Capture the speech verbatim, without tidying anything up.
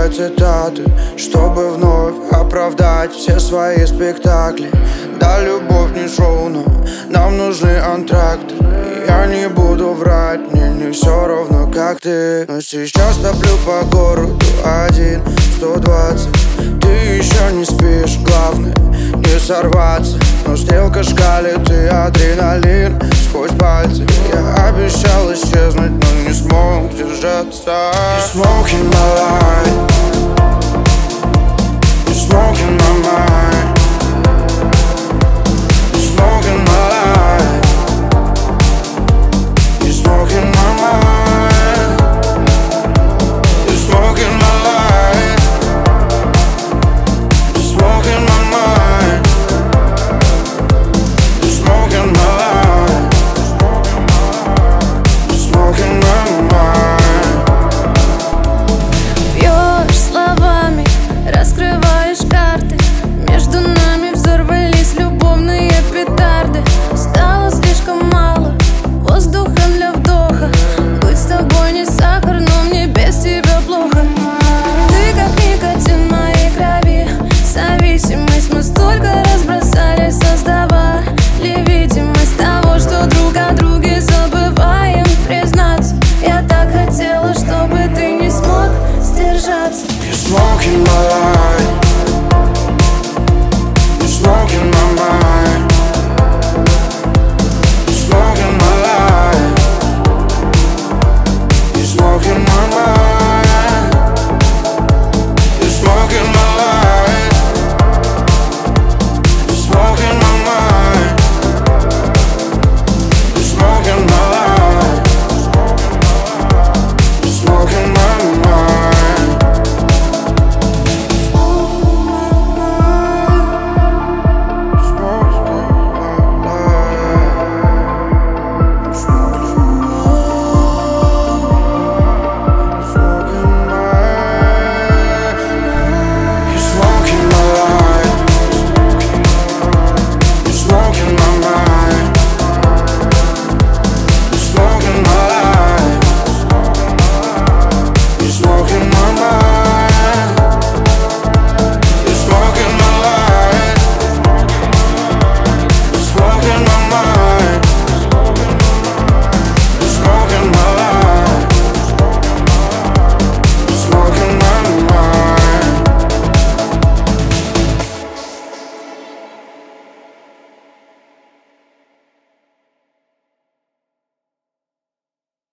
новые цитаты, чтобы вновь оправдать все свои спектакли. Да, любовь не шоу, но нам нужны антракты. Я не буду врать, мне не все равно, как ты. Но сейчас топлю по городу один, сто двадцать. Ты еще не спишь, главное не сорваться. Но стрелка шкалит и адреналин сквозь пальцы. Я обещал исчезнуть, но не смог держаться. You smoking my life,